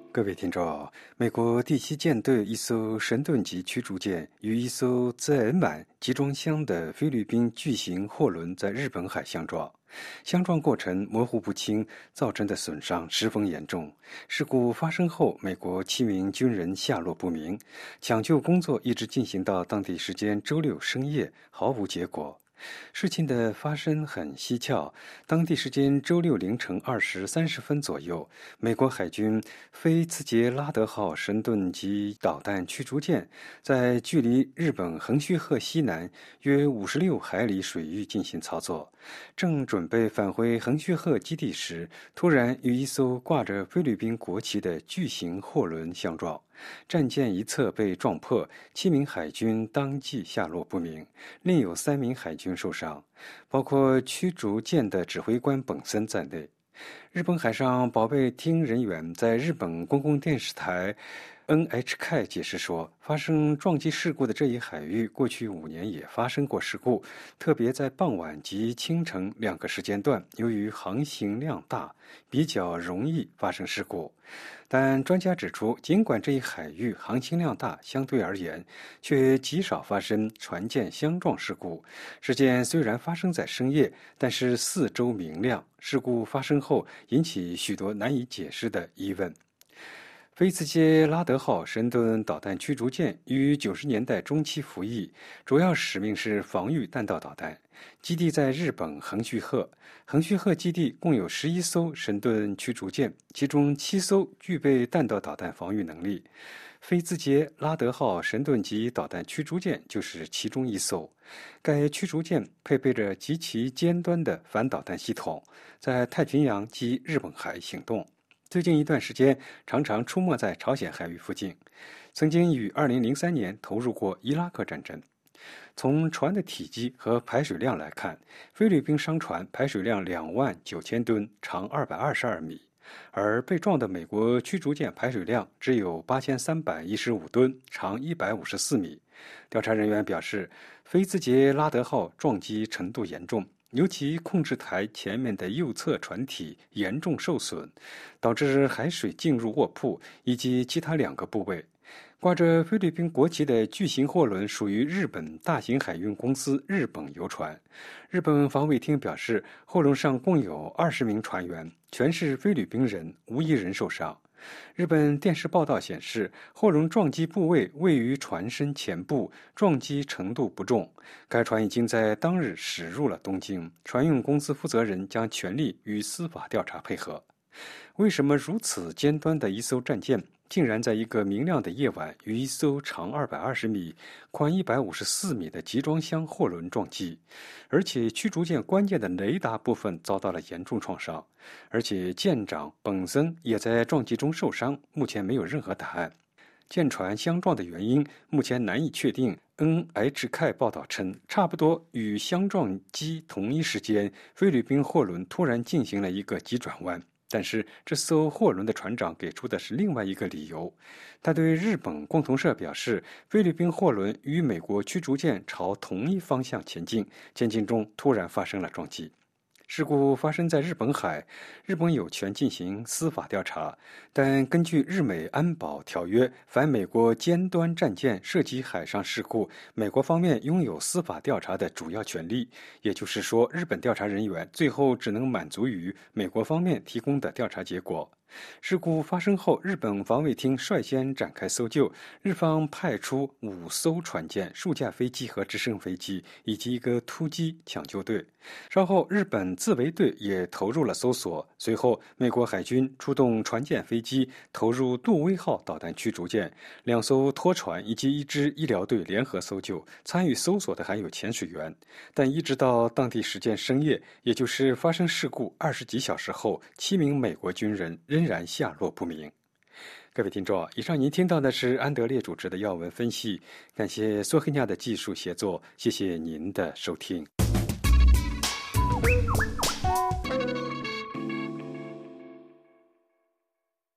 各位听众，美国第7舰队一艘神盾级驱逐舰与一艘载满集装箱的菲律宾巨型货轮在日本海相撞，相撞过程模糊不清，造成的损伤十分严重。事故发生后，美国7名军人下落不明，抢救工作一直进行到当地时间周六深夜，毫无结果。事情的发生很蹊跷，当地时间周六凌晨2时30分左右，美国海军菲茨杰拉德号神盾级导弹驱逐舰在距离日本横须贺西南约56海里水域进行操作，正准备返回横须贺基地时，突然与一艘挂着菲律宾国旗的巨型货轮相撞。战舰一侧被撞破，7名海军当即下落不明，另有3名海军受伤，包括驱逐舰的指挥官本森在内。日本海上保卫厅人员在日本公共电视台 NHK 解释说，发生撞击事故的这一海域过去5年也发生过事故，特别在傍晚及清晨2个时间段，由于航行量大，比较容易发生事故。但专家指出，尽管这一海域航行量大，相对而言却极少发生船舰相撞事故。事件虽然发生在深夜，但是四周明亮，事故发生后引起许多难以解释的疑问。菲茨杰拉德号神盾导弹驱逐舰于90年代中期服役，主要使命是防御弹道导弹。基地在日本横须贺，横须贺基地共有11艘神盾驱逐舰，其中7艘具备弹道导弹防御能力。菲茨杰拉德号神盾级导弹驱逐舰就是其中一艘。该驱逐舰配备着极其尖端的反导弹系统，在太平洋及日本海行动。最近一段时间，常常出没在朝鲜海域附近，曾经于2003年投入过伊拉克战争。从船的体积和排水量来看，菲律宾商船排水量29000吨，长222米，而被撞的美国驱逐舰排水量只有8315吨，长154米。调查人员表示，菲茨杰拉德号撞击程度严重，尤其控制台前面的右侧船体严重受损，导致海水进入卧铺以及其他2个部位。挂着菲律宾国旗的巨型货轮属于日本大型海运公司日本游船。日本防卫厅表示，货轮上共有20名船员，全是菲律宾人，无一人受伤。日本电视报道显示，货轮撞击部位位于船身前部，撞击程度不重。该船已经在当日驶入了东京，船运公司负责人将全力与司法调查配合。为什么如此尖端的一艘战舰竟然在一个明亮的夜晚与一艘长220米、宽154米的集装箱货轮撞击？而且驱逐舰关键的雷达部分遭到了严重创伤，而且舰长本森也在撞击中受伤，目前没有任何答案。舰船相撞的原因目前难以确定。NHK 报道称，差不多与相撞机同一时间，菲律宾货轮突然进行了一个急转弯。但是这艘货轮的船长给出的是另外一个理由。他对日本共同社表示，菲律宾货轮与美国驱逐舰朝同一方向前进，前进中突然发生了撞击。事故发生在日本海，日本有权进行司法调查，但根据日美安保条约，凡美国尖端战舰涉及海上事故，美国方面拥有司法调查的主要权利。也就是说，日本调查人员最后只能满足于美国方面提供的调查结果。事故发生后，日本防卫厅率先展开搜救，日方派出5艘船舰、数架飞机和直升飞机，以及一个突击抢救队。稍后，日本自卫队也投入了搜索。随后，美国海军出动船舰飞机，投入杜威号导弹驱逐舰、2艘拖船以及1支医疗队联合搜救。参与搜索的还有潜水员。但一直到当地时间深夜，也就是发生事故20几小时后，7名美国军人仍然下落不明。各位听众，以上您听到的是安德烈主持的要闻分析，感谢索黑亚的技术协作，谢谢您的收听。